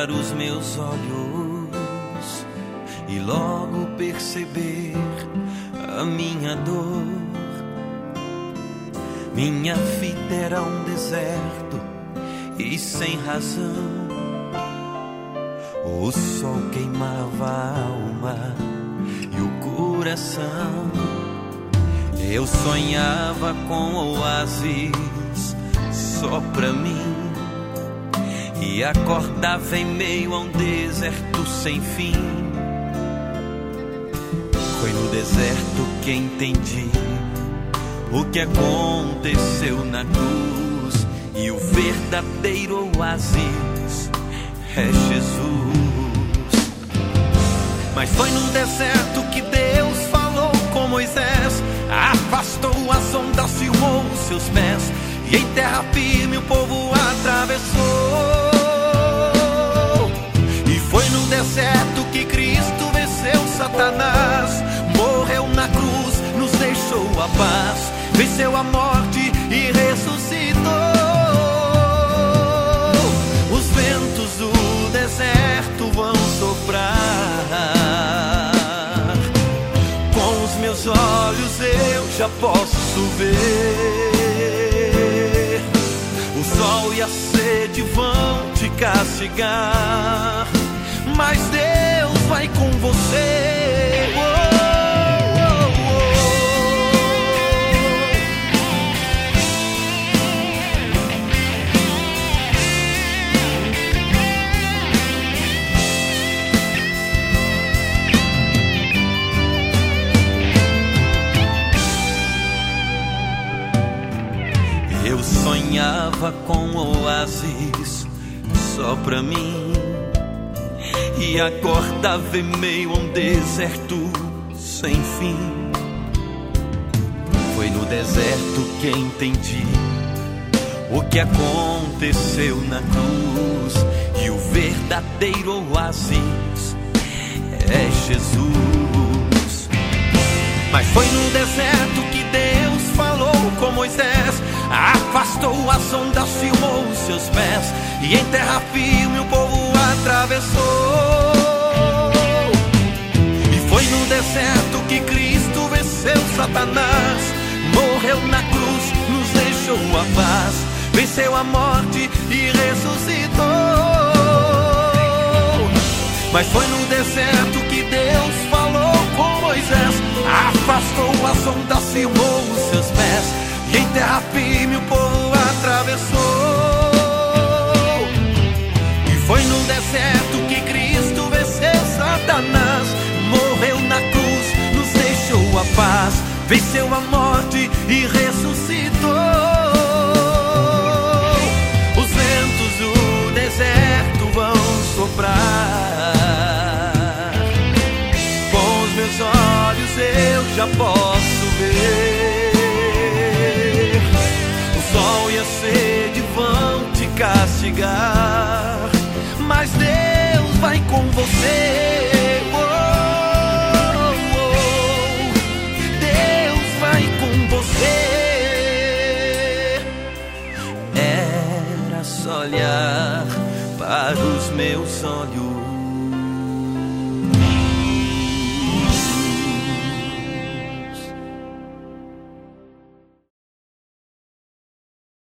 para os meus olhos e logo perceber a minha dor. Minha vida era um deserto e sem razão. O sol queimava a alma e o coração. Eu sonhava com oásis só pra mim e acordava em meio a um deserto sem fim. Foi no deserto que entendi o que aconteceu na cruz, e o verdadeiro oásis é Jesus. Mas foi no deserto que Deus falou com Moisés, afastou as ondas, firmou os seus pés, e em terra firme o povo atravessou. E foi no deserto que Cristo venceu Satanás, morreu na cruz, nos deixou a paz, venceu a morte e ressuscitou. Os ventos do deserto vão soprar, com os meus olhos eu já posso ver. O sol e a sede vão te castigar, mas Deus vai com você. Eu sonhava com oásis só pra mim e acordava em meio a um deserto sem fim. Foi no deserto que entendi o que aconteceu na cruz, e o verdadeiro oásis é Jesus. Mas foi no deserto que Deus falou com Moisés, afastou as ondas, firmou os seus pés, e em terra firme o povo atravessou. E foi no deserto que Cristo venceu Satanás, morreu na cruz, nos deixou a paz, venceu a morte e ressuscitou. Mas foi no deserto que Deus falou com Moisés, afastou as ondas, firmou os seus pés, e em terra firme o povo atravessou. E foi no deserto que Cristo venceu Satanás, morreu na cruz, nos deixou a paz, venceu a morte e ressuscitou. Os ventos do deserto vão soprar, com os meus olhos eu já posso ver. O sol e a sede vão te castigar, mas Deus vai com você. Oh, oh, Deus vai com você. Era só olhar para os meus olhos